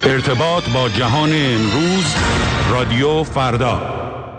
ارتباط با جهان امروز، رادیو فردا.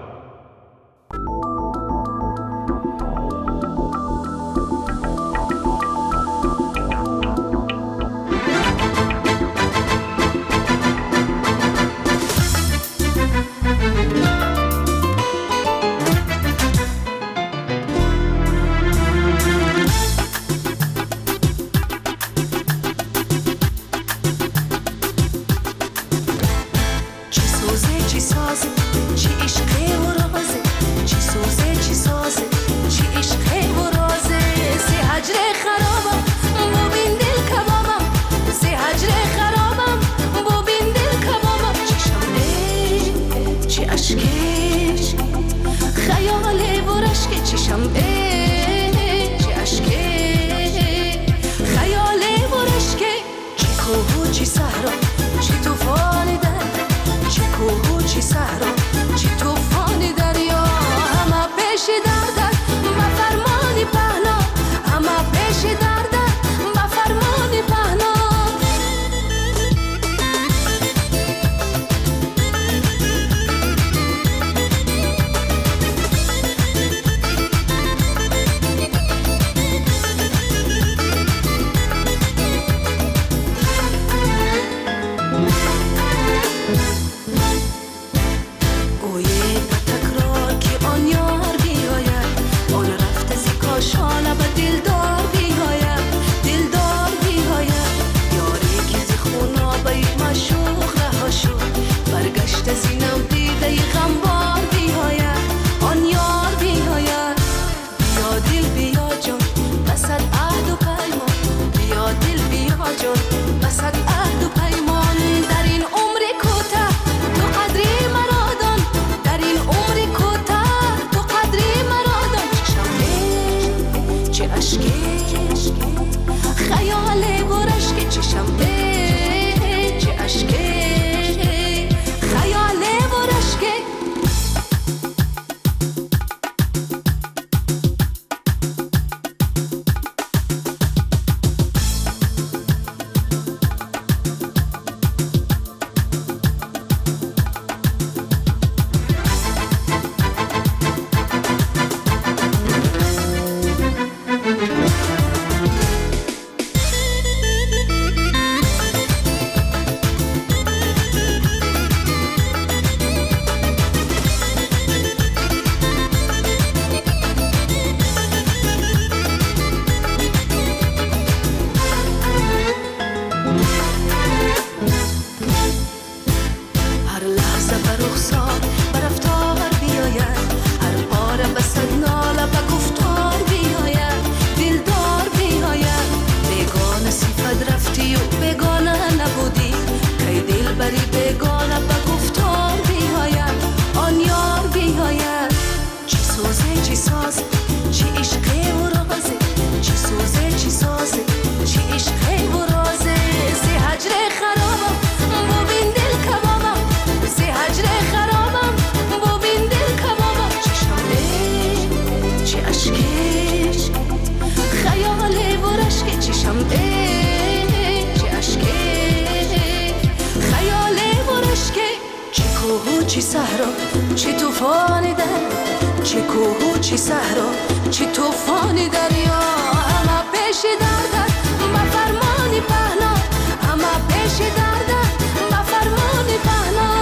چی صحرا چی طوفانی در، چی کوه و چی صحرا چی طوفانی دریا، همه پیش دردت با فرمانی پهنا، همه پیش دردت با فرمانی پهنا.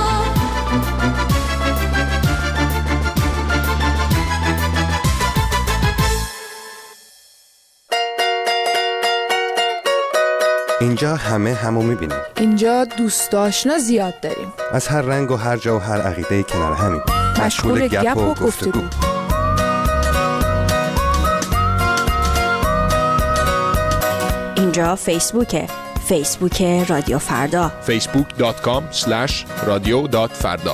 اینجا همه همو میبینیم. اینجا دوست آشنا زیاد داریم. از هر رنگ و هر جا و هر عقیده کنار همین. مشغول گپ و گفتگو. اینجا فیسبوکه. فیسبوک رادیو فردا. facebook.com/radio.farda.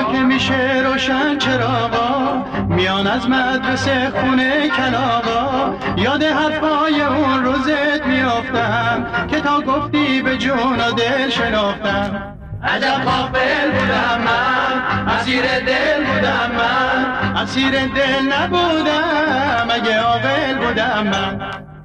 روشن چراغا میان از مدرسه خونه کلاغا، یاد حرفای اون روزت میافتم که تا گفتی به جون و دل شناختم. عجب غافل بودم من، اسیر دل بودم من، اسیر دل نبودم اگه عاقل بودم من.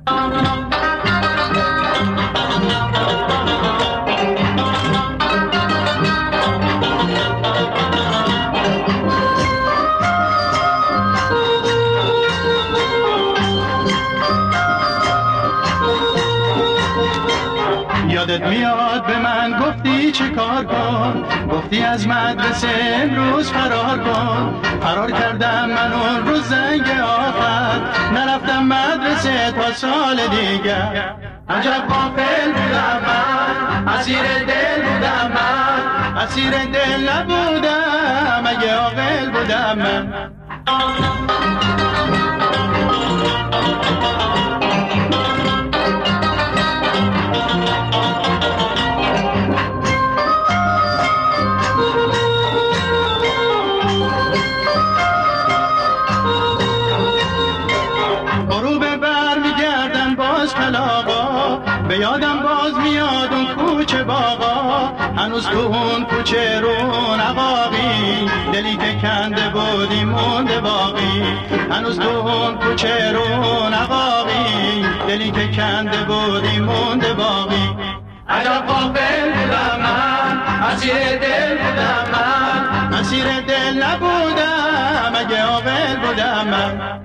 یادت میاد به من گفتی چه کار کن، گفتی از مدرسه امروز فرار کن. فرار کردم من اون روز زنگ آخر، نرفتم مدرسه تا سال دیگر. عجب غافل بودم من، اسیر دل بودم من، اسیر دل نبودم اگه عاقل بودم من. به یادم باز میاد اون کوچه باغا، هنوز تو اون کوچه رون عقاقی، دلی که کنده بودی مونده باقی. هنوز تو اون کوچه رون عقاقی، دلی که کنده بودی مونده باقی. عجب غافل بودم من، اسیر دل بودم من، اسیر دل نبودم اگه عاقل بودم من.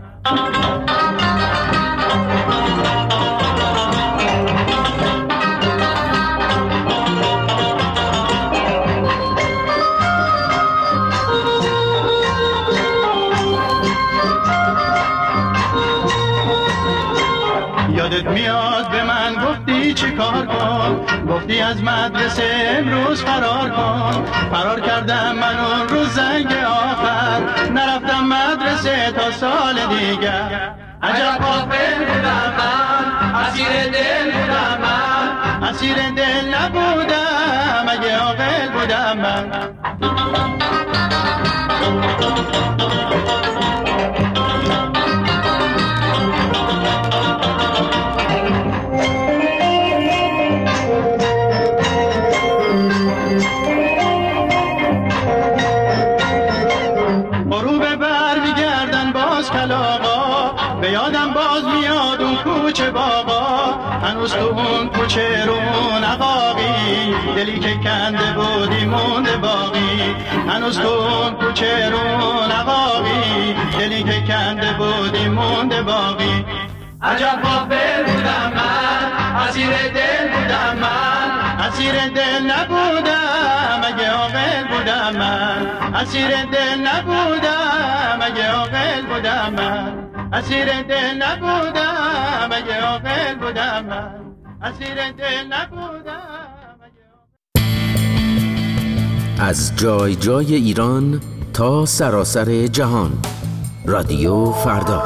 یادت میاد به من گفتی چی کار کن، گفتی از مدرسه امروز فرار کن. فرار کردم من اون روز زنگ آخر، نرفتم مدرسه تا سال دیگر. عجب غافل بودم من، اسیر دل بودم من، اسیر دل نبودم اگه عاقل بودم من. به یادم باز میاد اون کوچه باغا، هنوز تو اون کوچه رون عقاقی، دلی که کنده بودی مونده باقی. هنوز تو اون کوچه رون عقاقی، دلی که کنده بودی مونده باقی. عجب غافل بودم من، اسیر دل بودم من، اسیر دل نبودم اگه عاقل بودم من. اسیر دل نبودم اگه عاقل بودم من، اسیر دل نبودم اگه عاقل بودم من، اسیر دل نبودم اگه. از جای جای ایران تا سراسر جهان، رادیو فردا.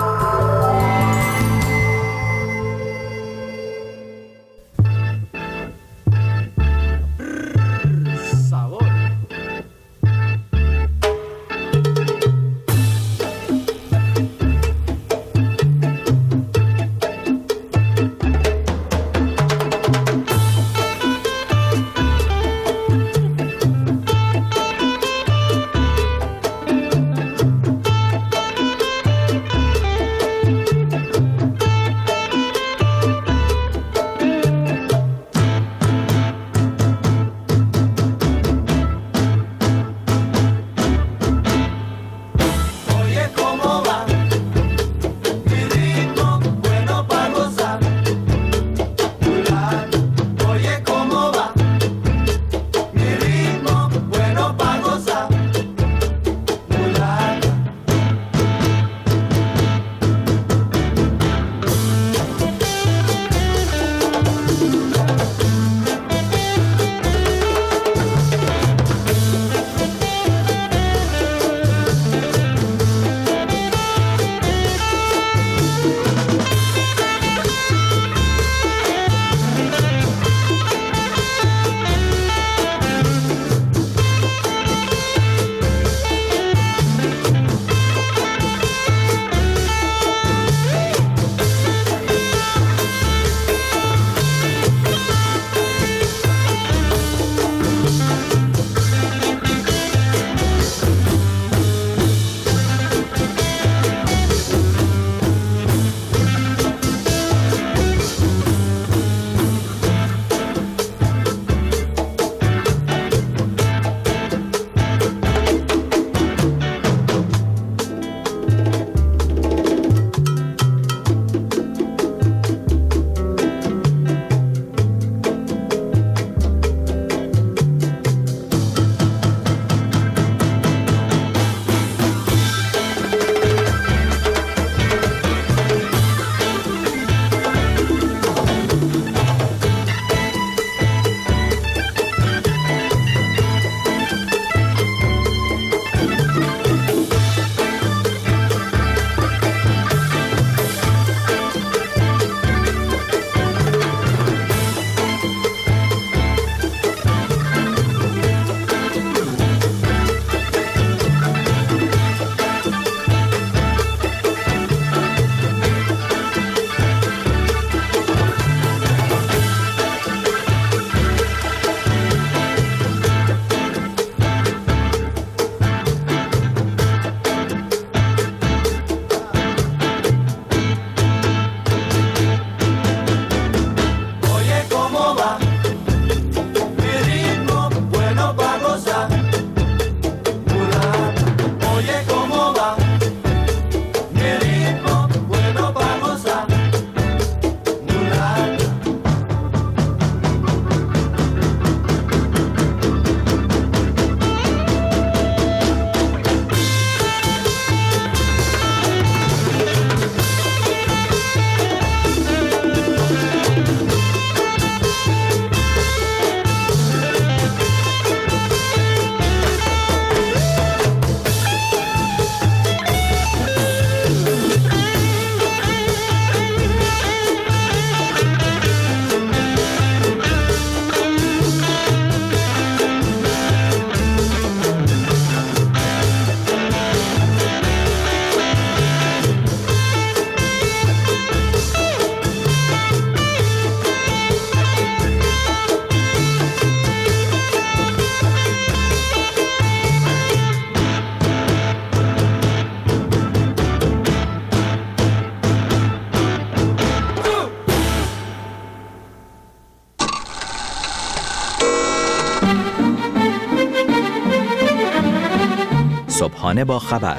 صبحانه با خبر،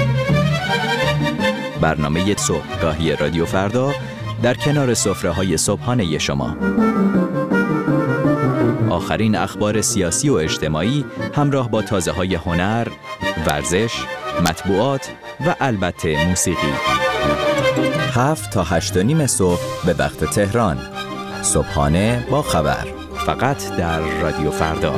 برنامه صبحگاهی رادیو فردا در کنار سفره‌های صبحانه شما. آخرین اخبار سیاسی و اجتماعی همراه با تازه‌های هنر، ورزش، مطبوعات و البته موسیقی. 7 تا 8:30 صبح به وقت تهران. صبحانه با خبر، فقط در رادیو فردا.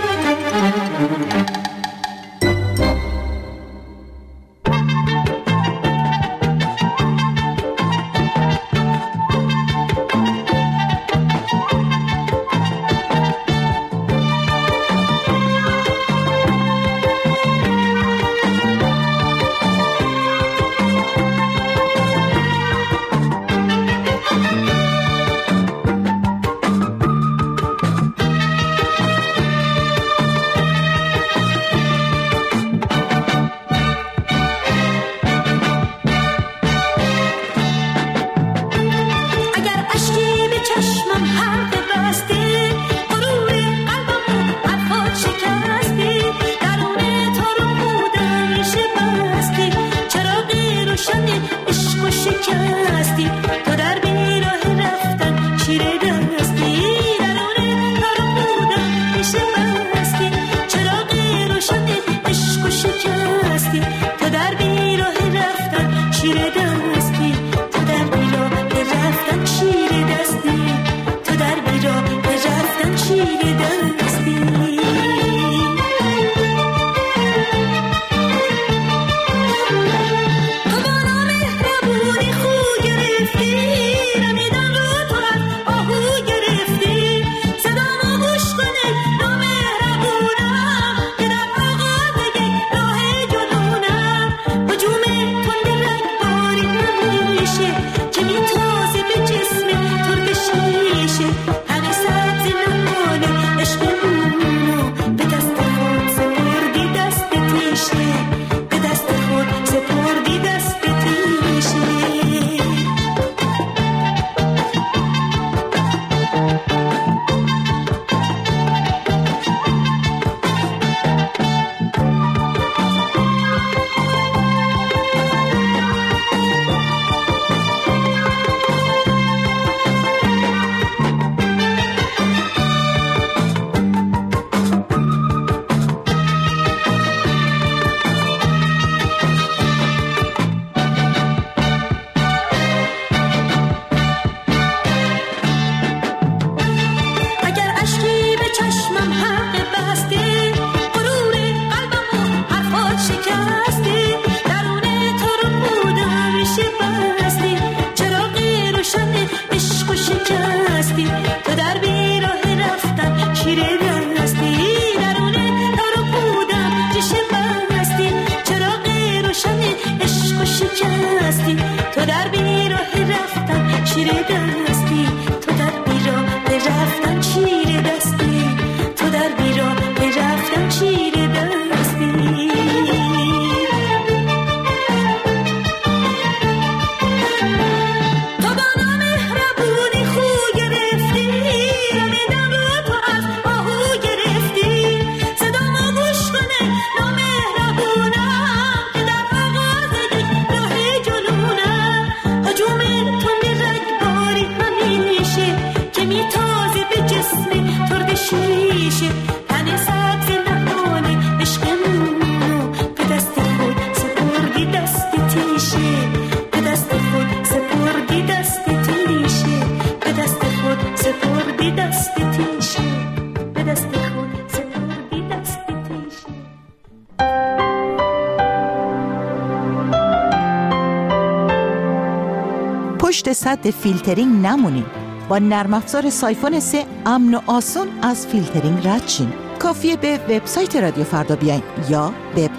پشت سد فیلترینگ نمونید. با نرم افزار سایفون 3 امن و آسون از فیلترینگ رد شین. کافیه به وبسایت رادیو فردا بیاین یا به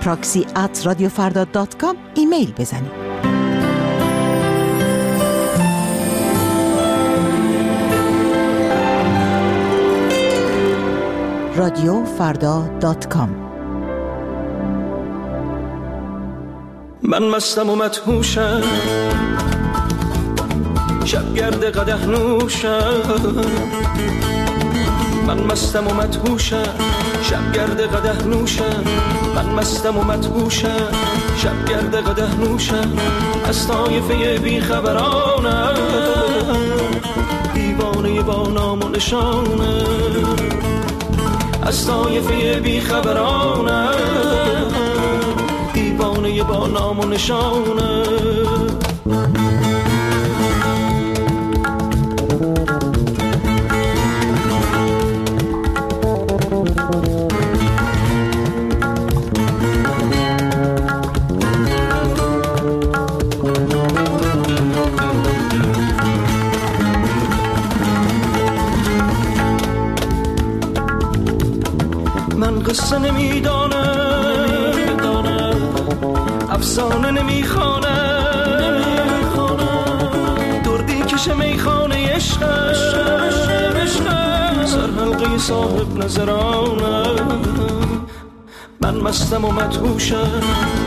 proxy@radiofarda.com ایمیل بزنید. radiofarda.com. من مستم و مدهوشم، شب گرد قدح نوشم، من مستم و مدهوشم شبگرد قدح نوشم من مستم و مدهوشم شبگرد قدح نوشم از طایفه بیخبرانم دیوانه با نام و نشانم از طایفه بیخبرانم دیوانه با نام و نشانم من قصه نمیدانم افسانه نمیخوانم دردی کش میخانه عشقم سرحلقه صاحب نظرانم من مستم و مدهوشم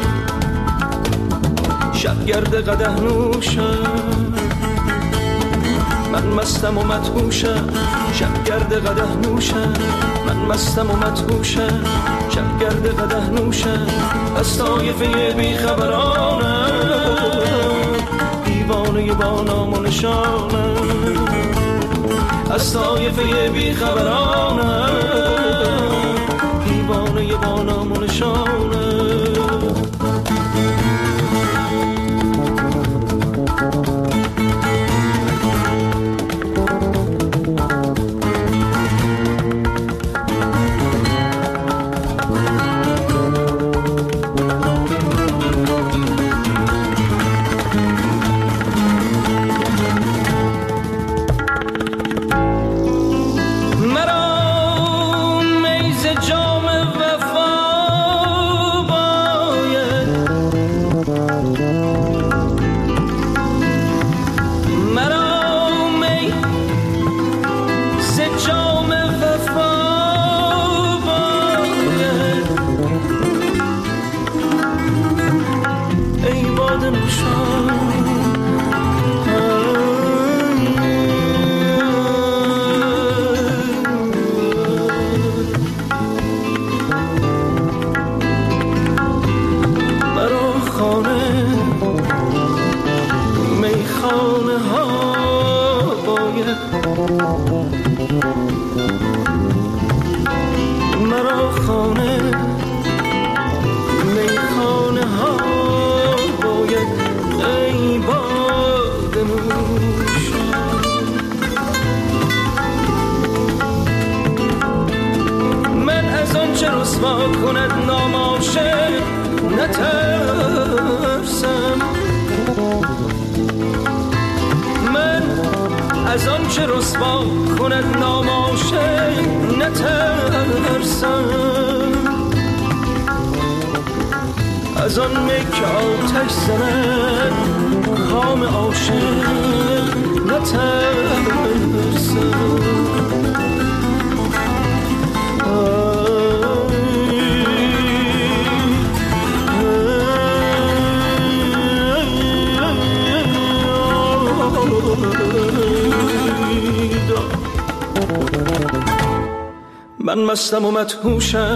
شبگرد قدح نوشم من مستم و مدهوشم شبگرد قدح نوشم من مستم و مدهوشم شبگرد قدح نوشم از طایفه بیخبرانم دیوانه با نام و نشانم از طایفه بیخبرانم دیوانه با نام و نشانم کند ناماشق نترسم من از آن چه رسوا کند ناماشق نترسم از آن می که آتش زند کام عاشق نترسم من مستم و مدهوشم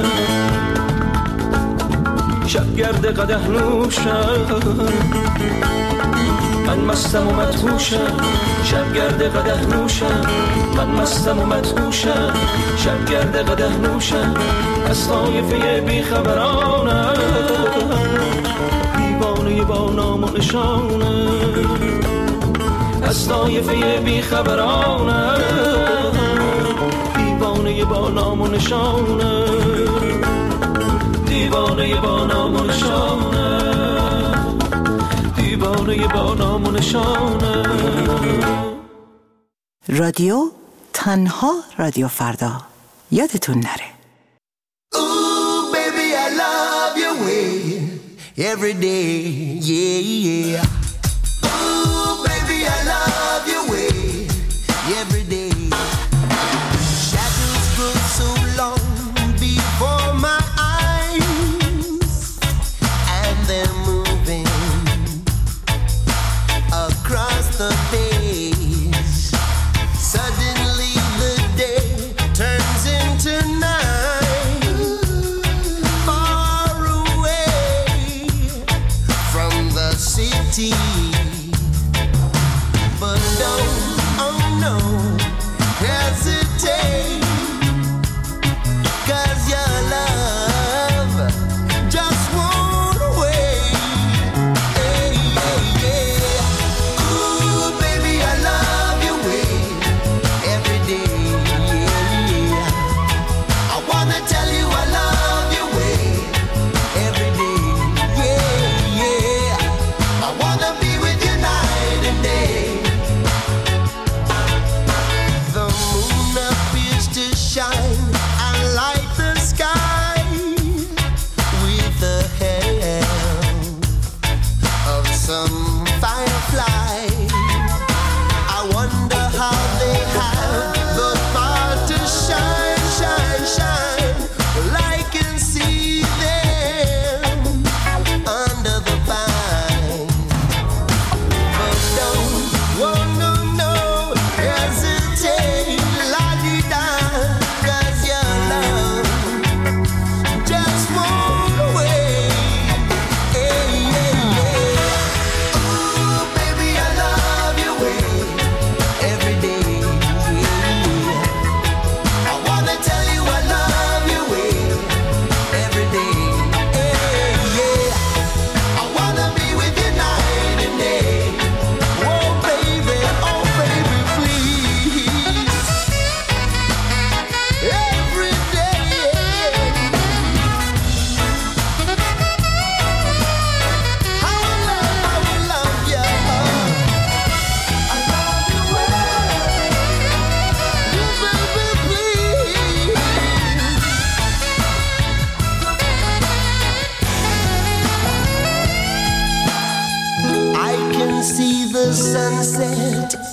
شبگرد قدح نوشم من مستم و مدهوشم شبگرد قدح نوشم من مستم و مدهوشم شبگرد قدح نوشم از طایفه بیخبرانم دیوانه با نام و نشانم از طایفه بیخبرانم دیوانه با نام و نشانم دیوانه با نام و نشانم دیوانه با نام و نشانم رادیو تنها رادیو فردا یادتون نره. Ooh, baby, I love your way every day, yeah, yeah. Ooh, baby, I love your way every day. Shadows grow so long before my eyes, and they're moving across the page. Suddenly the day turns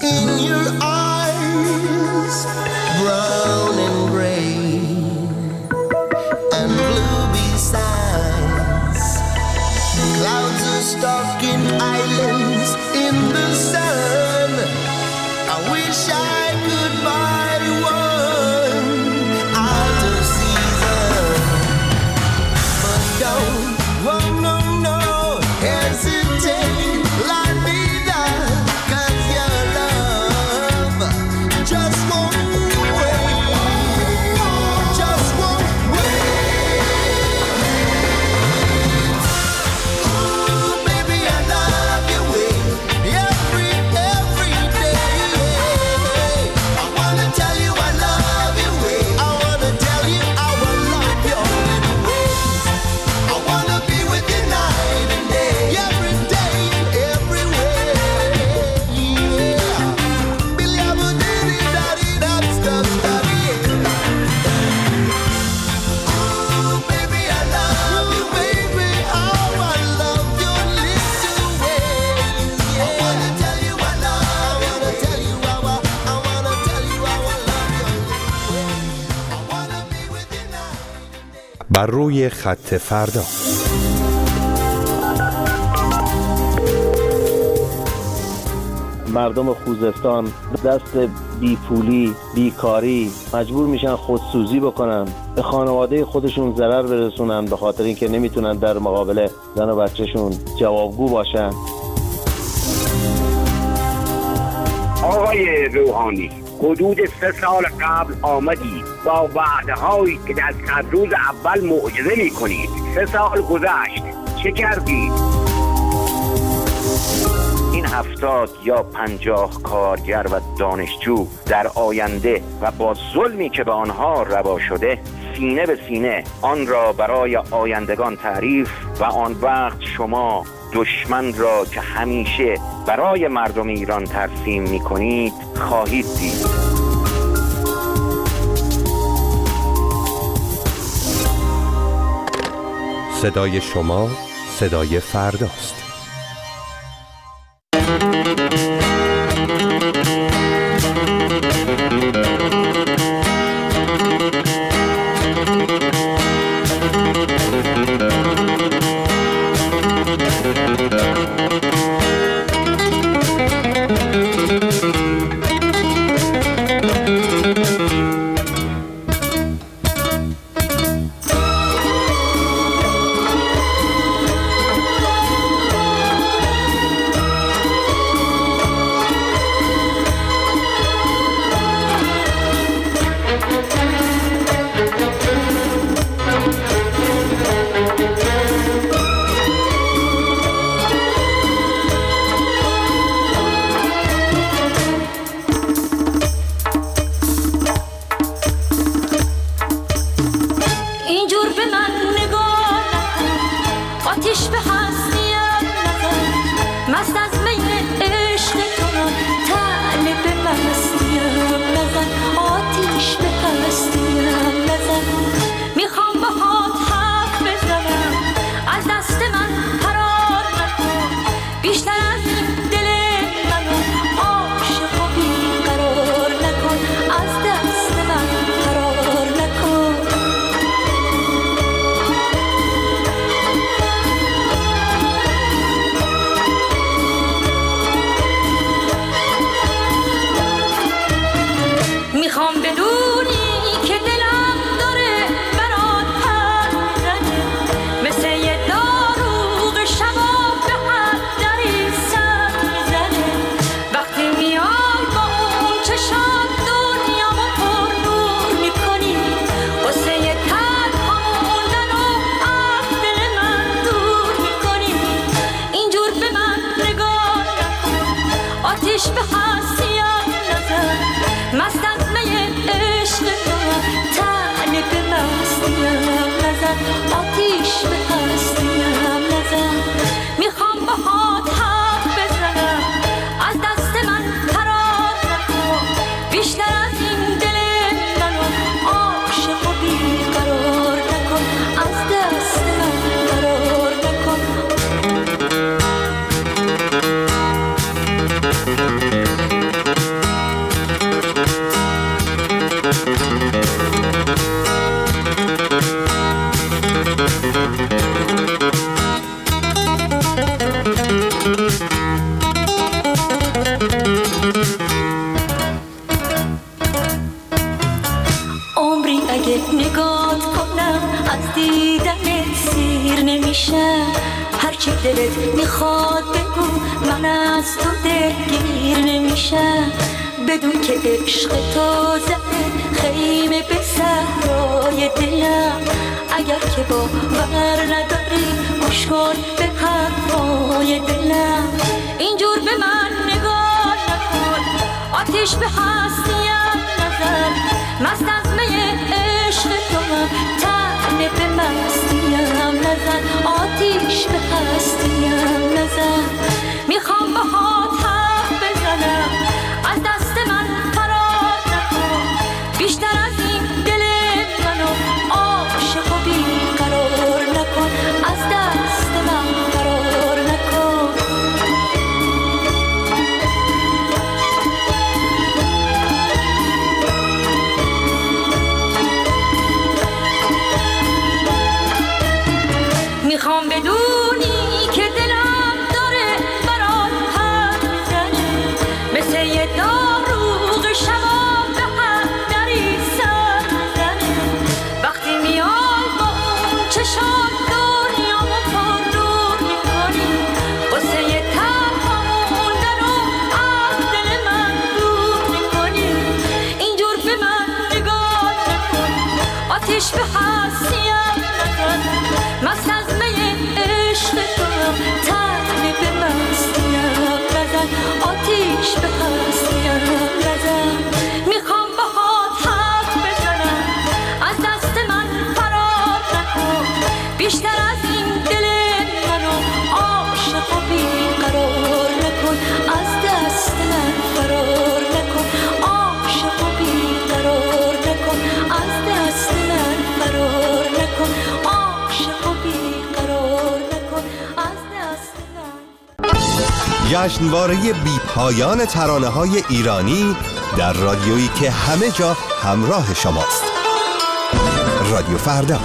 in your eyes, brown and gray and blue besides. Clouds are stalking islands in the sun. I wish I could buy one out of season, but don't, oh no, no, hesitate, let me down, 'cause your love just won't wait, just won't wait. Ooh, baby, I love your way, every day. I wanna tell you I love your way, I wanna tell you how I love your little ways. I wanna be with you night and day, every day and everywhere. Yeah. Billy, I'm a diddy, daddy, that's ooh, baby, I love you, baby, how I love your little ways. Yeah. I wanna tell you I love you, I wanna tell you how I love your little ways. I wanna be with you night and day. بر روی خط فردا. مردم خوزستان دست بیپولی، بیکاری مجبور میشن خودسوزی بکنن، به خانواده خودشون ضرر برسونن به خاطر اینکه نمیتونن در مقابل زن و بچهشون جوابگو باشن. آقای روحانی، حدود 3 سال قبل آمدید با وعده‌هایی که در 100 روز اول معجزه می‌کنید. 3 سال گذشت، چه کردید؟ این 70 یا 50 کارگر و دانشجو در آینده و با ظلمی که به آنها روا شده سینه به سینه آن را برای آیندگان تعریف و آن وقت شما دشمن را که همیشه برای مردم ایران ترسیم می‌کنید خواهید دید. صدای شما صدای فرداست. دلت میخواد بگو من از تو دلگیر نمیشم بدون که عشق تو زده خیمه به صحرای دلم اگر که باور نداری گوش کن به حرفای دلم اینجور به من نگاه نکن آتیش به هستیم نزن مست از می عشق تو هم تنه به مستیم نزن آتیش به هستیم نزن میخوام باهات حرف بزنم از دست من فرار نکن بیشتر از این دل منو عاشق و بیقرار نکن از دست من فرار نکن میخوام بدونی که دلم داره برات حرف میزنه مثل یه داروغ شبا به هم دری سر میزنه وقتی میای با اون چشم دنیامو پر نور میکنی واسه یه تنها موندن رو از دل من دور میکنی اینجور به من نگاه نکن آتیش به هستیم نزن مست از می عشق تو تنه به مستیم نزن آتیش به هستیم نزن میخوام باهات حرف بزنم از دست من فرار نکن بیشتر از این دل منو عاشق و بیقرار نکن از دست من فرار نکن عاشق و بیقرار نکن از دست من فرار نکن عاشق و بیقرار نکن از دست من جشنواره بی پایان ترانه‌های ایرانی در رادیویی که همه جا همراه شماست. رادیو فردا.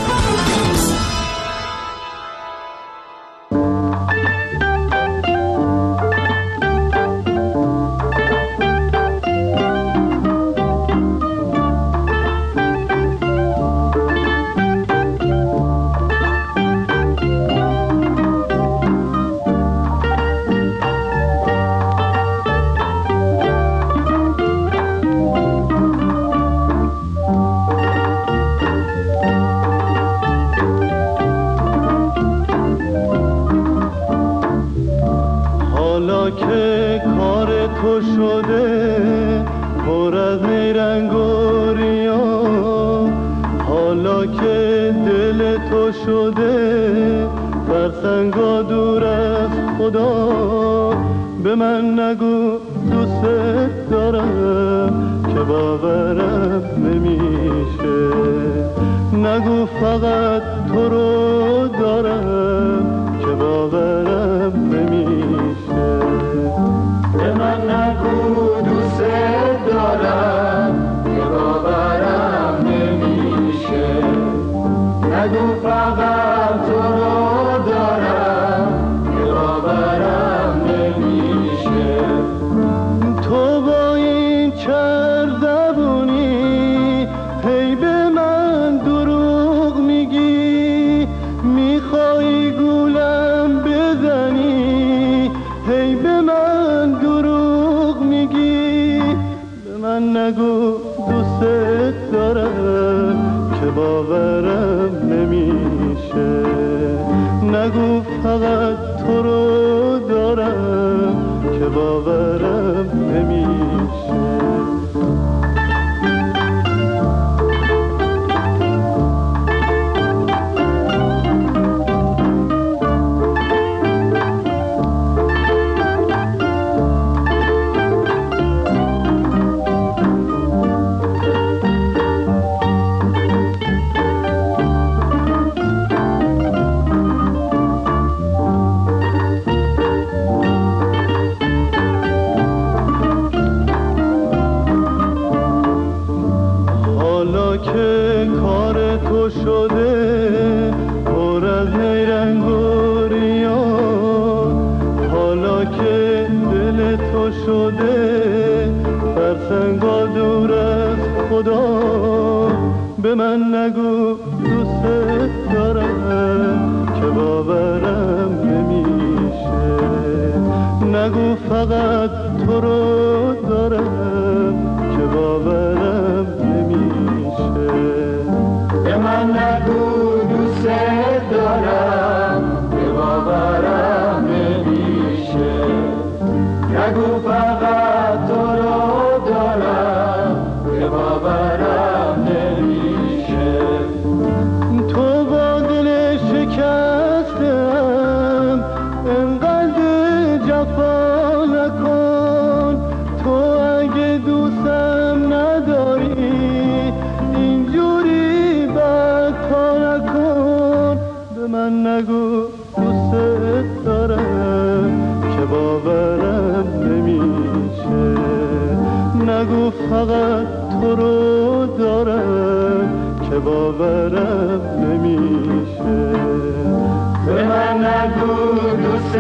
به من نگو دوست دارم که باورم نمیشه. نگو فقط تو رو دارم که باورم نمیشه. به من نگو دوست دارم که باورم نمیشه. نگو فقط تو رو دارم که باورم نمیشه. تو با دل شکستم انقدر جفا نکن. تو اگه دوستم نداری اینجوری بدکار نکن. به من نگو دوست دارم که باورم نمیشه. نگو فقط تو رو دارم که باورم نمیشه. به من نگو دوست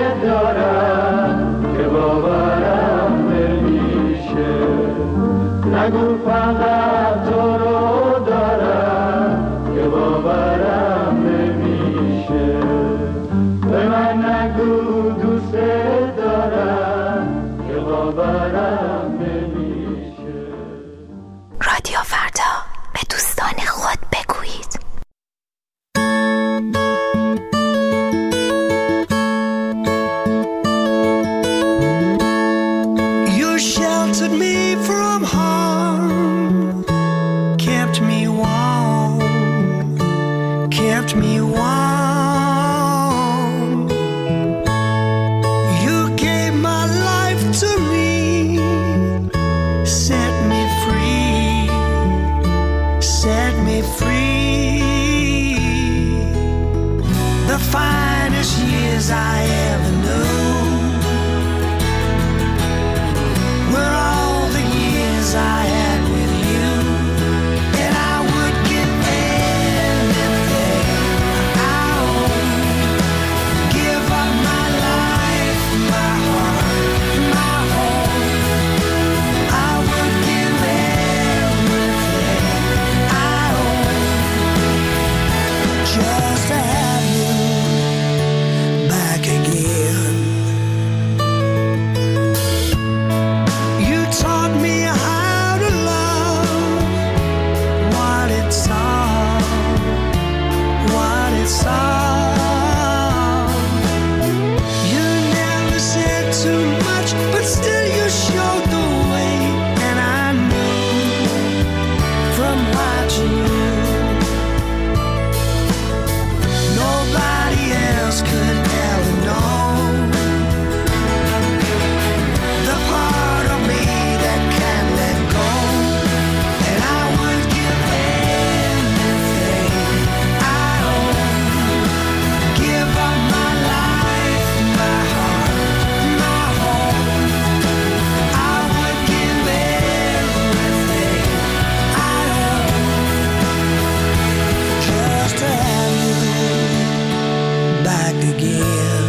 دارم که باورم نمیشه. نگو فقط تو رو دارم که باورم نمیشه. به من نگو دوست دارم که باورم نمیشه. رادیو فردا، به دوستان خود بگویید. You sheltered me from harm, kept me warm, kept me warm. You gave my life to me, set me free, set me free. The finest years I ever knew were all the years I had with you. And I would give anything I own, give up my life, my heart, my home. I would give everything I own just to have you back again. You taught me how to love what it's all, what it's all. You never said too much, but still you showed the way. And I knew from watching you, nobody else could ever know the part of me that can't let go. And I would give anything I own, give up my life, my heart, my home. I would give everything I own just to have you back again.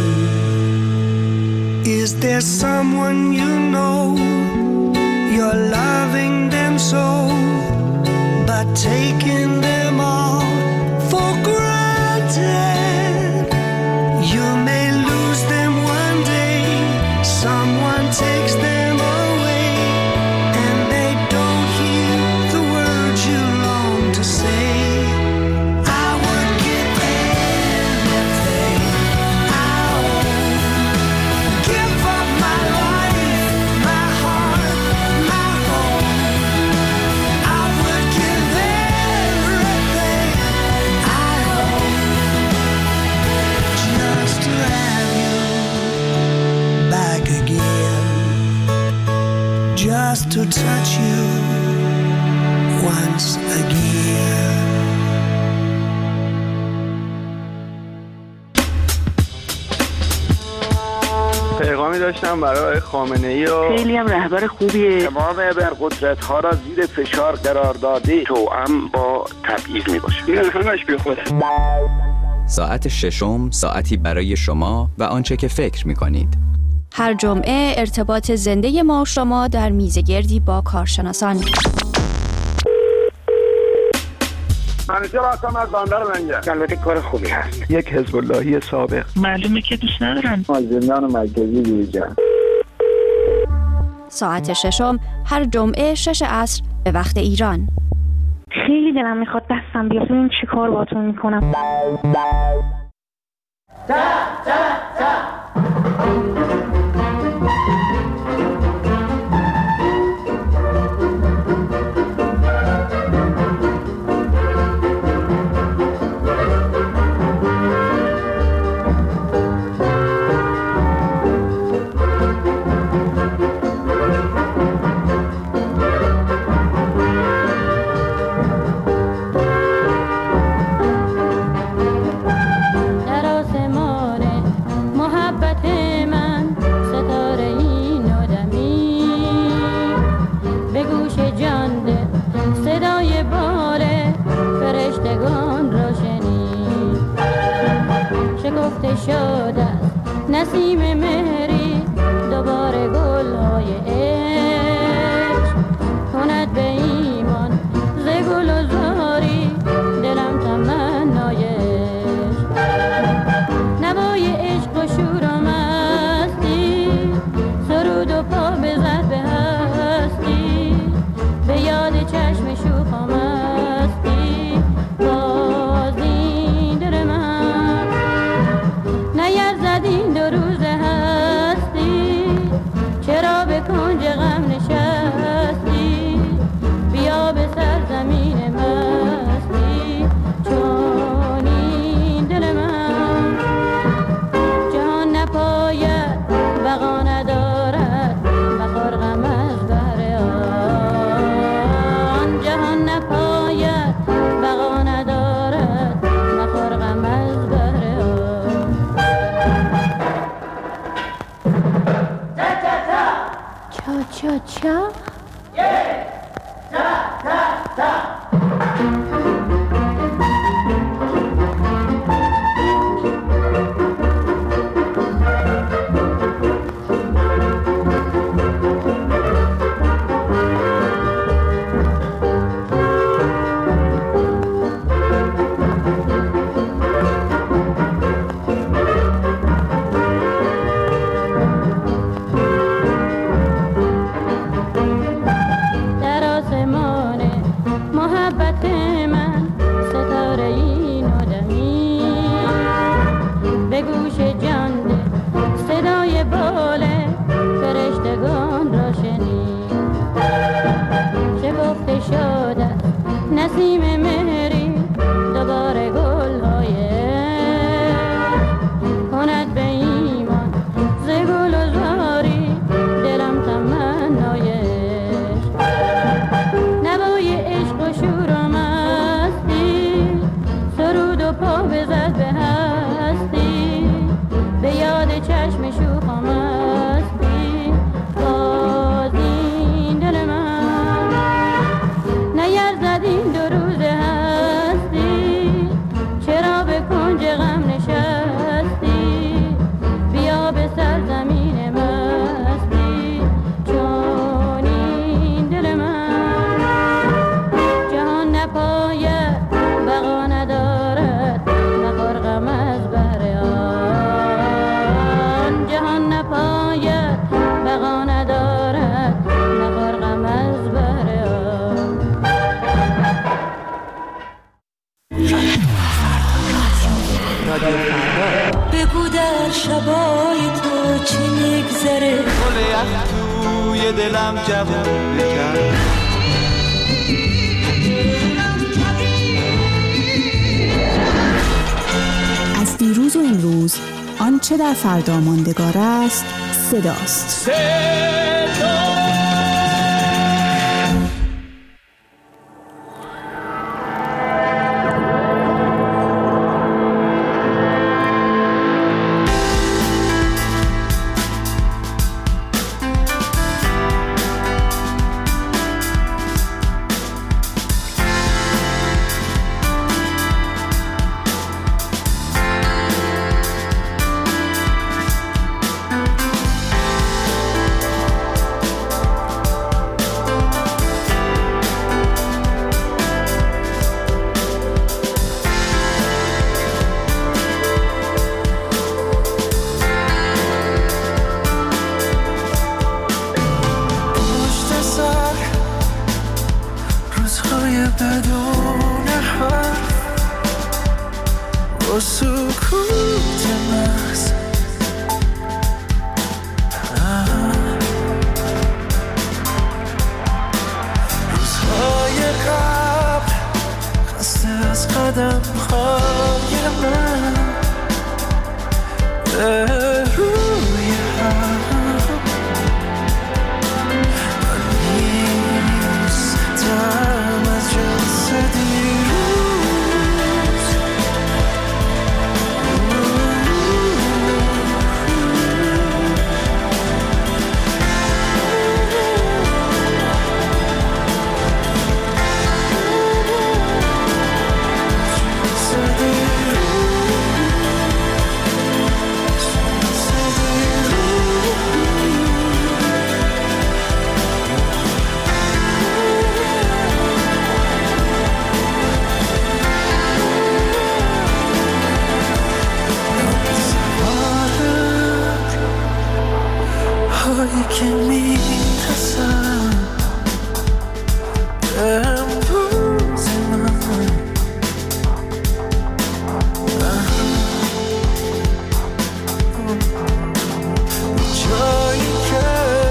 Is there someone you know you're loving them so, but taking them all for granted? You may lose them one day, someone takes them away, and they don't hear the words you long to say. I would give anything I own, give up my life, my heart, my home. I would give everything I own just to have you back again, just to touch you once again. پیغامی داشتم برای خامنه‌ای و خیلی هم رهبر خوبیه. تمام ابرقدرت‌ها را زیر فشار قرار داده، توأم با تبعیض میباشه. این همش بی خوده. ساعت ششم، ساعتی برای شما و آنچه که فکر می‌کنید. هر جمعه ارتباط زنده ما و شما در میزگردی با کارشناسان. منوچهر هستم از بندر لنگر. البته کار خوبی هست. یک حزب اللهی سابق. معلومه که دوست ندارن. زندان مرکزی دیجان. ساعت 6 هر جمعه 6 عصر به وقت ایران. خیلی دلم میخواد دستم بیاد ببینم چی کار باهاتون میکنم. شده نسیم مهری دوباره گل‌های عشق کند به ایمان ز گل و زاری دلم تمنای عشق نوای عشق و شور و مستی سرود و پا بزد به هستی به یاد چشم شوخ و مستی باز این دل من نیرزد این دو روز هستی چرا به کنج غم نشستی بیا به سرزمین مستی چون این دل من جهان نپاید بقا ندارد مخور غم از بهر آن جهان نپاید بقا ندارد مخور غم از بهر آن چا چا در آسمان محبت من ستاره این آدمی به گوش جان ده صدای بال فرشتگان را شنید شکفته شده نسیم مهری دوباره گل‌های کند به ایمان ز گل و زاری دلم تمنای نوای عشق و شور و مستی سرود و پا بزد به هستی به یاد چشم شوخ و مستی باز این دل من نیرزد این دو روز هستی چرا به کنج غم نشستی بیا به سرزمین مستی چون این دل من جهان نپاید بقا ندارد مخور غم از بهر آن جهان نپاید بقا ندارد مخور غم از بهر آن بگو در شبای تو چی میگذره گل یخ توی دلم جوون بکن از دیروز و امروز آنچه در فردا ماندگار است صداست. با سکوت محض روزهای قبل خسته از قدم های من به روی هم من نیستم از جنس دیروز هایی که میرسم امروز من جایی که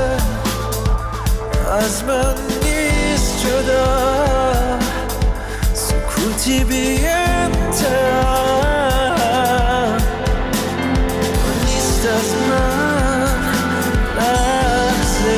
از من نیست جدا سکوتی بی انتها نیست از من لحظه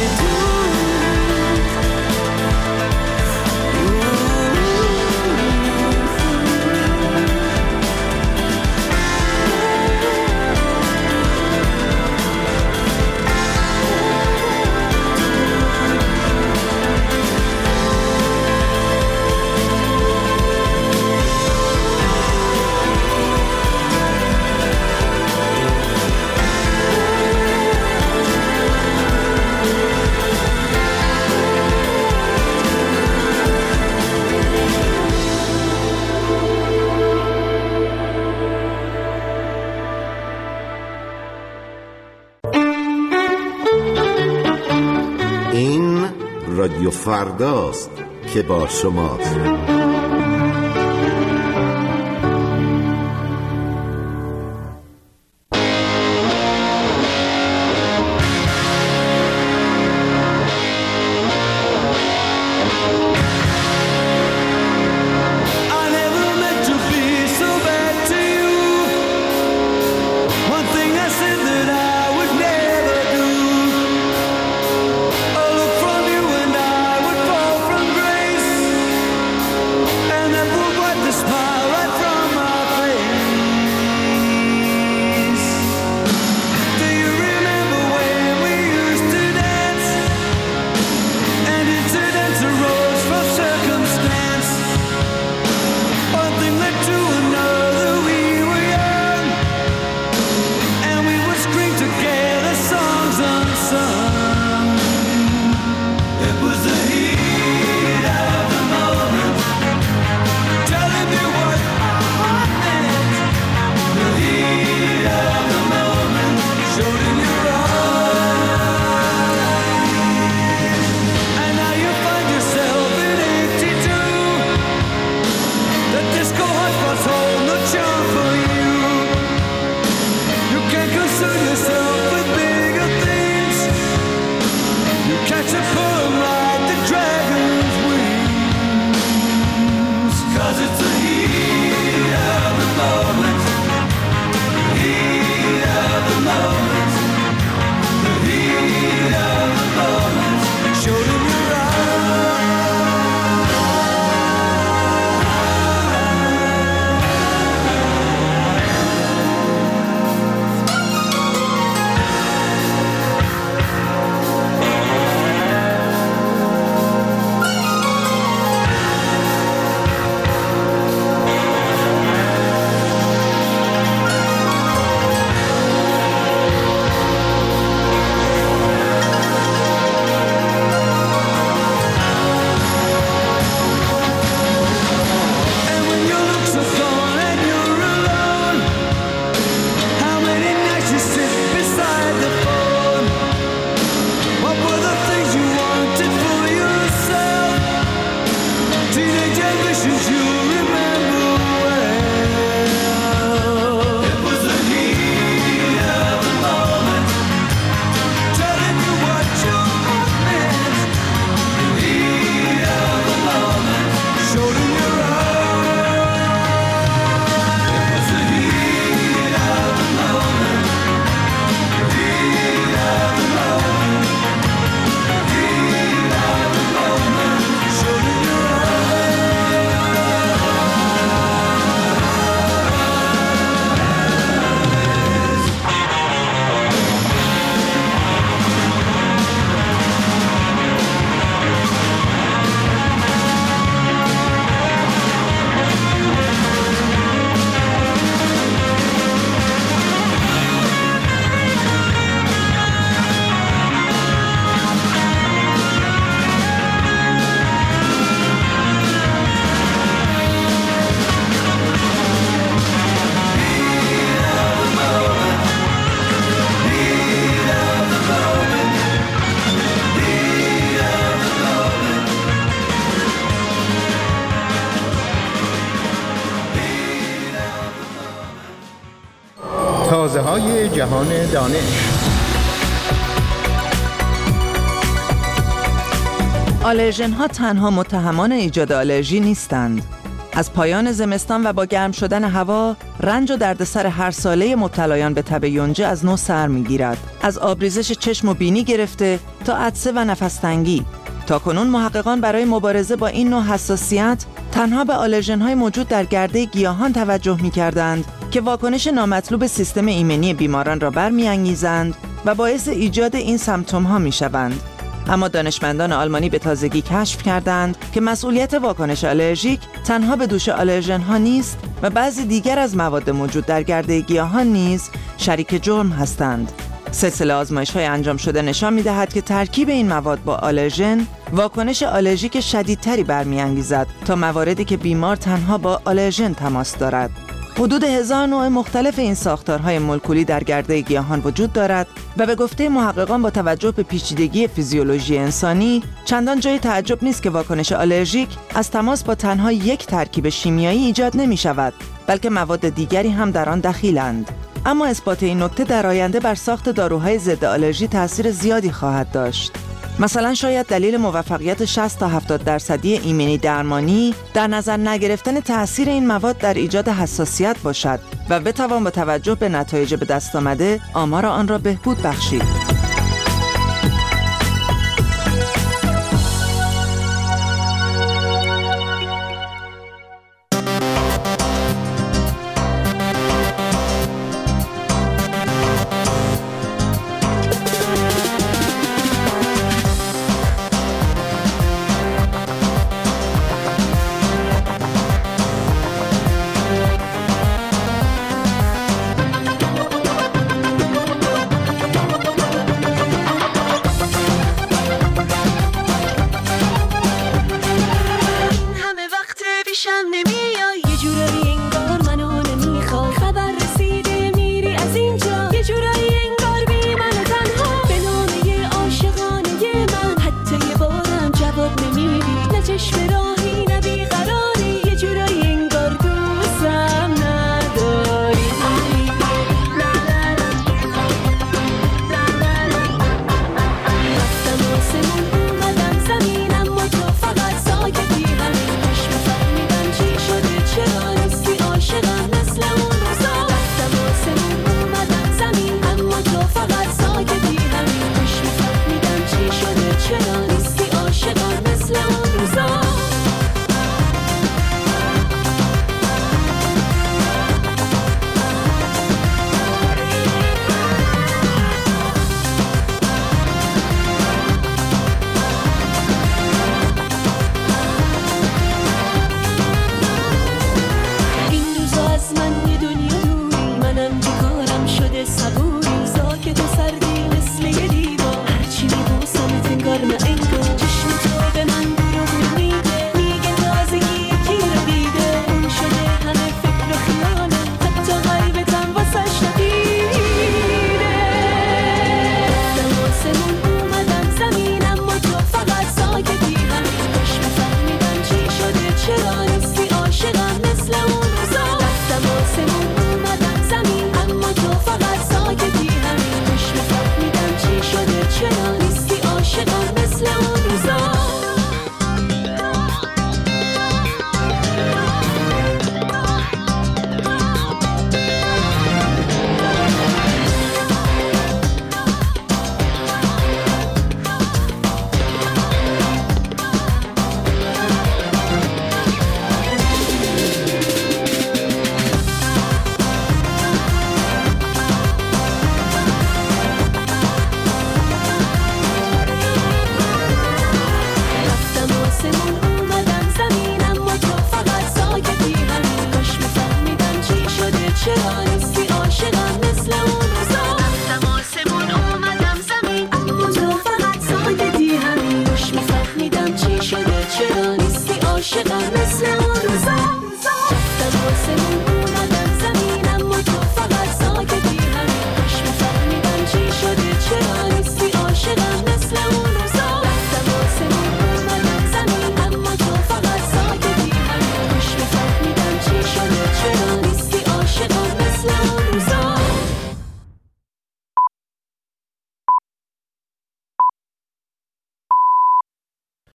این رادیو فرداست که با شماست. های جهان دانش. آلرژن ها تنها متهمان ایجاد آلرژی نیستند. از پایان زمستان و با گرم شدن هوا، رنج و دردسر هر ساله مبتلایان به تب یونجه از نو سر می‌گیرد. از آبریزش چشم و بینی گرفته تا عطسه و نفس‌تنگی. تاکنون محققان برای مبارزه با این نوع حساسیت تنها به آلرژن‌های موجود در گرده گیاهان توجه می‌کردند که واکنش نامطلوب سیستم ایمنی بیماران را برمی‌انگیزند و باعث ایجاد این سمپتوم‌ها می‌شوند. اما دانشمندان آلمانی به تازگی کشف کردند که مسئولیت واکنش آلرژیک تنها به دوش آلرژن‌ها نیست و بعضی دیگر از مواد موجود در گرده گیاهان نیز شریک جرم هستند. سلسله آزمایش‌های انجام شده نشان می‌دهد که ترکیب این مواد با آلرژن واکنش آلرژیک شدیدتری برمی‌انگیزد تا مواردی که بیمار تنها با آلرژن تماس دارد. حدود 1000 نوع مختلف این ساختارهای مولکولی در گرده گیاهان وجود دارد و به گفته محققان با توجه به پیچیدگی فیزیولوژی انسانی چندان جای تعجب نیست که واکنش آلرژیک از تماس با تنها یک ترکیب شیمیایی ایجاد نمی شود، بلکه مواد دیگری هم در آن دخیلند. اما اثبات این نکته در آینده بر ساخت داروهای ضد آلرژی تأثیر زیادی خواهد داشت. مثلا شاید دلیل موفقیت 60 تا 70% ایمنی درمانی در نظر نگرفتن تأثیر این مواد در ایجاد حساسیت باشد و بتوان با توجه به نتایج به دست آمده آمار آن را بهبود بخشید.